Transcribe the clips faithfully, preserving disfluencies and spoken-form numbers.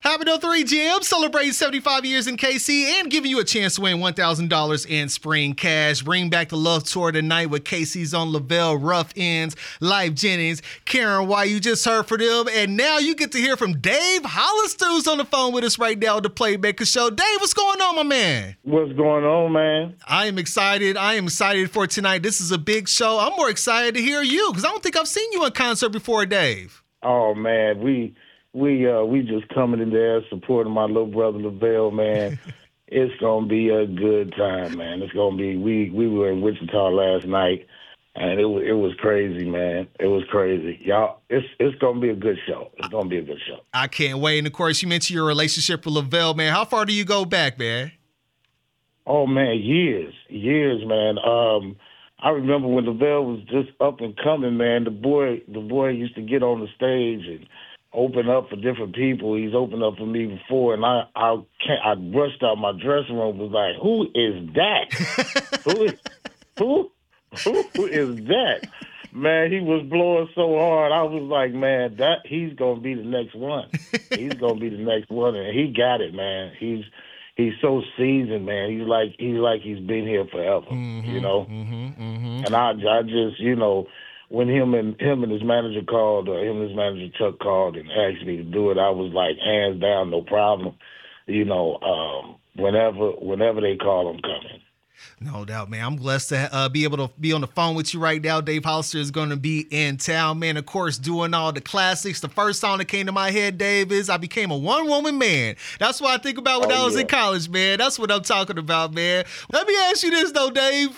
Happy oh three Jim, celebrating seventy-five years in K C and giving you a chance to win one thousand dollars in spring cash. Bring back the love tour tonight with K C's on Lavelle, Rough Ends, Life Jennings, Karen White. You just heard from them. And now you get to hear from Dave Hollister, who's on the phone with us right now at the Playmaker Show. Dave, what's going on, my man? What's going on, man? I am excited. I am excited for tonight. This is a big show. I'm more excited to hear you because I don't think I've seen you in concert before, Dave. Oh, man, we we uh, we just coming in there supporting my little brother Lavelle, man. It's gonna be a good time, man. It's gonna be. We we were in Wichita last night, and it was it was crazy, man. It was crazy, y'all. It's it's gonna be a good show. It's gonna be a good show. I can't wait. And of course, you mentioned your relationship with Lavelle, man. How far do you go back, man? Oh man, years, years, man. Um, I remember when Lavelle was just up and coming, man. The boy, the boy used to get on the stage and open up for different people. He's opened up for me before, and I, I can't. I rushed out my dressing room. Was like, who is that? who is who? Who is that? Man, he was blowing so hard. I was like, man, that he's gonna be the next one. He's gonna be the next one, and he got it, man. He's He's so seasoned, man. He's like he's like he's been here forever, mm-hmm, you know. Mm-hmm, mm-hmm. And I, I just, you know, when him and him and his manager called, or him and his manager Chuck called and asked me to do it, I was like, hands down, no problem. You know, um, whenever whenever they call, I'm coming. No doubt, man. I'm blessed to uh, be able to be on the phone with you right now. Dave Hollister is going to be in town, man. Of course, doing all the classics. The first song that came to my head, Dave, is I Became a One-Woman Man. That's what I think about when oh, I was yeah. in college, man. That's what I'm talking about, man. Let me ask you this, though, Dave.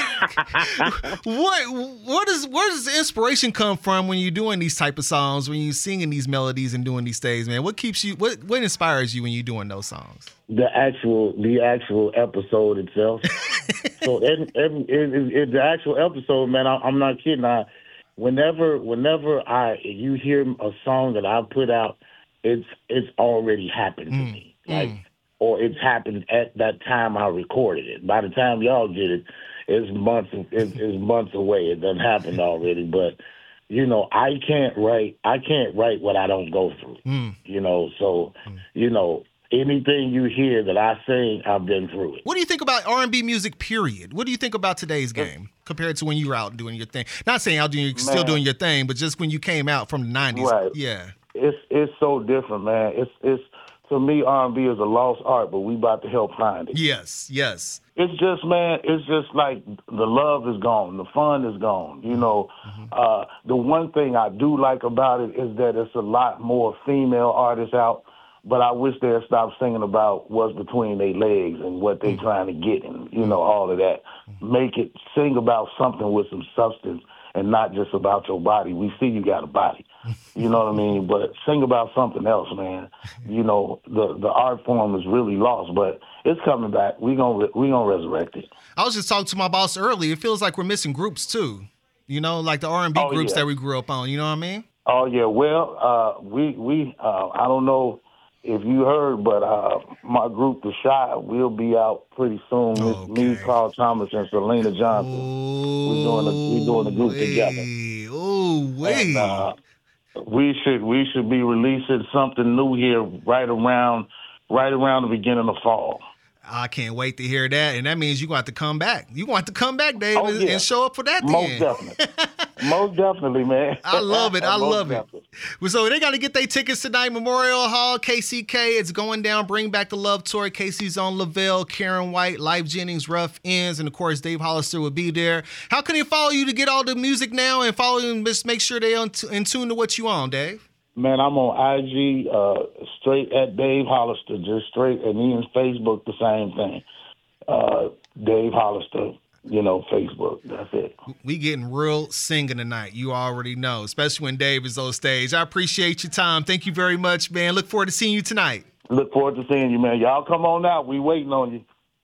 What, what, what is, where does the inspiration come from when you're doing these type of songs, when you're singing these melodies and doing these things, man? What keeps you, what, what inspires you when you're doing those songs? The actual, the actual episode itself. So, every, every, it, it, it, the actual episode, man, I, I'm not kidding. I, whenever, whenever I, you hear a song that I put out, it's it's already happened to mm, me, like, mm. or it's happened at that time I recorded it. By the time y'all get it, it's months, it's, it's months away. It done happened already, but. You know, I can't write. I can't write what I don't go through. Mm. You know, so mm. you know. Anything you hear that I sing, I've been through it. What do you think about R and B music, period? What do you think about today's game compared to when you were out doing your thing? Not saying out doing, you're still doing your thing, but just when you came out from the nineties. Right. Yeah. It's it's so different, man. It's it's to me, R and B is a lost art, but we about to help find it. Yes, yes. It's just, man, it's just like the love is gone. The fun is gone. You know, mm-hmm. uh, the one thing I do like about it is that it's a lot more female artists out. But I wish they'd stop singing about what's between their legs and what they're trying to get and, you know, all of that. Make it, sing about something with some substance and not just about your body. We see you got a body, you know what I mean? But sing about something else, man. You know, the the art form is really lost, but it's coming back. We're going we gonna resurrect it. I was just talking to my boss earlier. It feels like we're missing groups, too. You know, like the R and B oh, groups yeah. that we grew up on. You know what I mean? Oh, yeah. Well, uh, we, we uh, I don't know if you heard, but uh, my group, The Shy, will be out pretty soon. Okay. It's me, Carl Thomas, and Selena Johnson. Ooh, we're doing a we're doing a group wait. together. Oh wait! And, uh, we should we should be releasing something new here right around right around the beginning of fall. I can't wait to hear that, and that means you're going to have to come back. You're going to have to come back, Dave, oh, yeah. and show up for that. Most then. definitely. Most definitely, man. I love it. I love definitely. it. So they got to get their tickets tonight. Memorial Hall, K C K. It's going down. Bring Back the Love Tour. K C's on Lavelle, Karen White, Life Jennings, Rough Ends, and of course Dave Hollister will be there. How can they follow you to get all the music now and follow you and just make sure they're in tune to what you on, Dave? Man, I'm on I G, uh, straight at Dave Hollister, just straight, and even Facebook, the same thing. Uh, Dave Hollister, you know, Facebook. That's it. We getting real singing tonight. You already know, especially when Dave is on stage. I appreciate your time. Thank you very much, man. Look forward to seeing you tonight. Look forward to seeing you, man. Y'all come on out. We waiting on you.